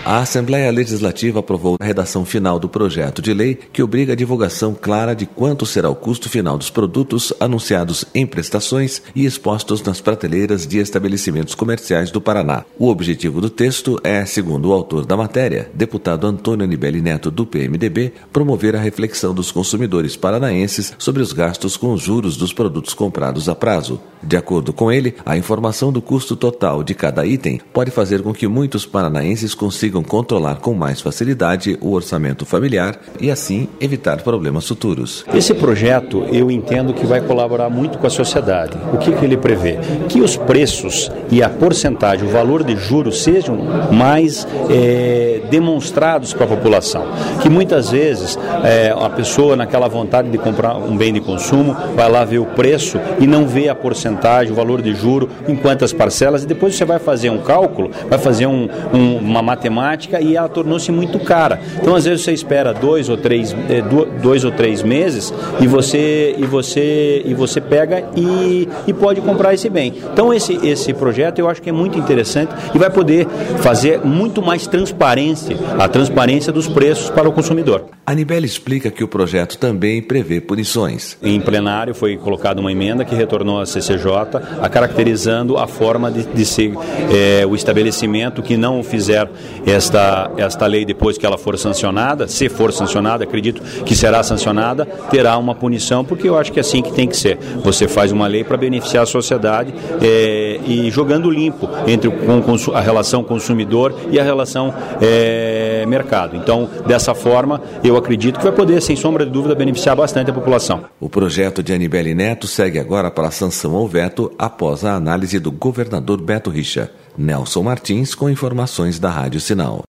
A Assembleia Legislativa aprovou a redação final do projeto de lei que obriga a divulgação clara de quanto será o custo final dos produtos anunciados em prestações e expostos nas prateleiras de estabelecimentos comerciais do Paraná. O objetivo do texto é, segundo o autor da matéria, deputado Antônio Anibele Neto, do PMDB, promover a reflexão dos consumidores paranaenses sobre os gastos com os juros dos produtos comprados a prazo. De acordo com ele, a informação do custo total de cada item pode fazer com que muitos paranaenses consigam controlar com mais facilidade o orçamento familiar e, assim, evitar problemas futuros. Esse projeto, eu entendo que vai colaborar muito com a sociedade. O que ele prevê? Que os preços e a porcentagem, o valor de juros sejam mais demonstrados para a população. Que muitas vezes a pessoa, naquela vontade de comprar um bem de consumo, vai lá ver o preço e não vê a porcentagem, o valor de juro, em quantas parcelas, e depois você vai fazer um cálculo, vai fazer uma matemática e ela tornou-se muito cara. Então, às vezes, você espera 2 ou 3 meses e você pega e pode comprar esse bem. Então, esse projeto eu acho que é muito interessante e vai poder fazer muito mais a transparência dos preços para o consumidor. Anibele explica que o projeto também prevê punições. Em plenário foi colocada uma emenda que retornou à CCJ, caracterizando a forma de ser o estabelecimento que não fizer esta lei depois que ela for sancionada. Se for sancionada, acredito que será sancionada, terá uma punição, porque eu acho que é assim que tem que ser. Você faz uma lei para beneficiar a sociedade e jogando limpo entre a relação consumidor e a relação mercado. Então, dessa forma, eu acredito que vai poder, sem sombra de dúvida, beneficiar bastante a população. O projeto de Anibele Neto segue agora para a sanção ao veto após a análise do governador Beto Richa. Nelson Martins com informações da Rádio Sinal.